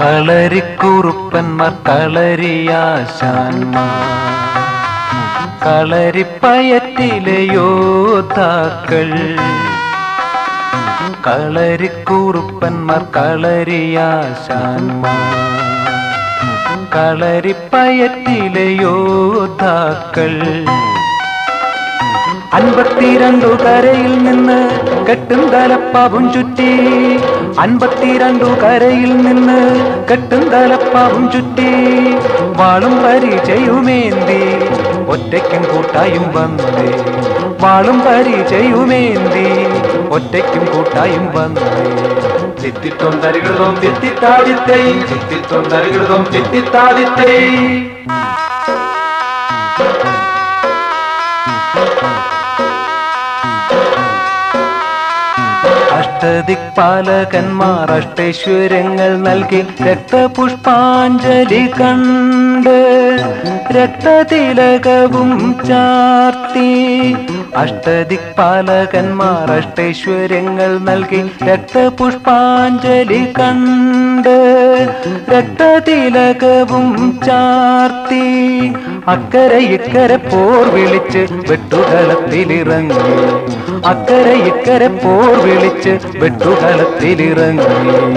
കളരിക്കുറുപ്പന്മാർ കളരിയാശാന്മാർ കളരിപ്പയറ്റിലെ യോദ്ധാക്കൾ കളരിക്കുറുപ്പന്മാർ കളരിയാശാന്മാർ കളരിപ്പയറ്റിലെ യോദ്ധാക്കൾ 52 കരയിൽ നിന്ന് കെട്ടും തലപ്പാവും ചുറ്റി 52 കരയിൽ നിന്ന് കെട്ടും തലപ്പാവും ചുറ്റി വാളും പരിചയുമേന്തി ഒറ്റയ്ക്കും കൂട്ടായും വന്നേ വാളും പരിചയുമേന്തി ഒറ്റയ്ക്കും കൂട്ടായും വന്നേ ചിത്തിത്തൊണ്ടരികൃതം ചിത്തിത്താദിത്തേ ചിത്തിത്തൊണ്ടരികൃതം ചിത്തിത്താദിത്തേ അഷ്ടദിക്പാലകന്മാർ അഷ്ടൈശ്വര്യങ്ങൾ നൽകി രക്തപുഷ്പാഞ്ജലി കണ്ട് രക്തതിലകവും ചാർത്തി അഷ്ടദിക്പാലകന്മാർ അഷ്ടൈശ്വര്യങ്ങൾ നൽകി രക്തപുഷ്പാഞ്ജലി കണ്ട് രക്തതിലകവും ചാർത്തി അക്കരെ ഇക്കരെ പോർ വിളിച്ച് വെട്ടുകളത്തിലിറങ്ങി അക്കരെ ഇക്കരെ പോർ വിളിച്ച് വെട്ടുകളത്തിലിറങ്ങി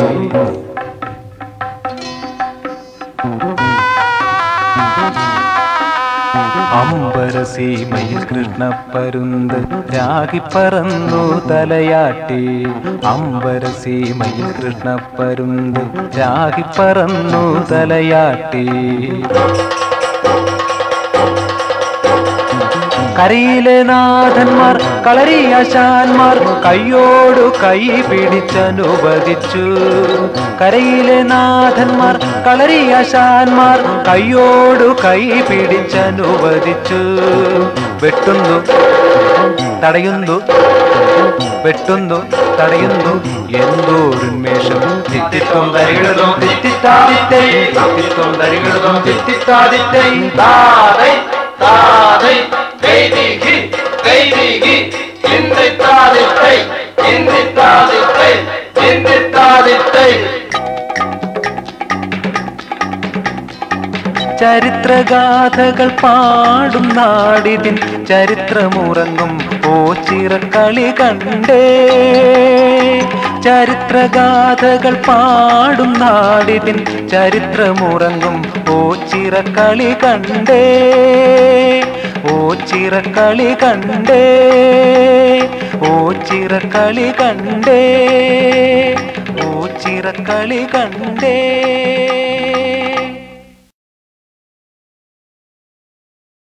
അമ്പരസീമയിൽ കൃഷ്ണപ്പരുന്ത് രാഗി പറന്നു തലയാട്ടി അമ്പരസീമയിൽ കൃഷ്ണപ്പരുന്ത് രാഗി പറന്നു തലയാട്ടി കരയിലെ നാഥന്മാർ കളരിയാശാന്മാർ കയ്യോടു കൈ പിടിച്ചനുവദിച്ചു കരയിലെ നാഥന്മാർ കളരിയാശാന്മാർ കയ്യോടു കൈ പിടിച്ചനുവദിച്ചു വെട്ടുന്നു തടയുന്നു വെട്ടുന്നു തടയുന്നു എന്തോരുന്മേഷം ചിത്തിത്വം തരികിടതും ചിത്തിത്താദിത്തൈ ചിത്തിത്വം തരികിടതും ചിത്തിത്താദിത്തൈ താദൈ താദൈ Veidigi, Veidigi, Inditadittai, Inditadittai, Inditadittai. ചരിത്രഗാഥകൾ പാടും നാടിതിൻ ചരിത്രമുറങ്ങും ഓച്ചിറക്കളി കണ്ടേ ചരിത്രഗാഥകൾ പാടും നാടിതിൻ ചരിത്രമുറങ്ങും ഓച്ചിറക്കളി കണ്ടേ ഓച്ചിറക്കളി കണ്ടേ ഓച്ചിറക്കളി കണ്ടേ ഓച്ചിറക്കളി കണ്ടേ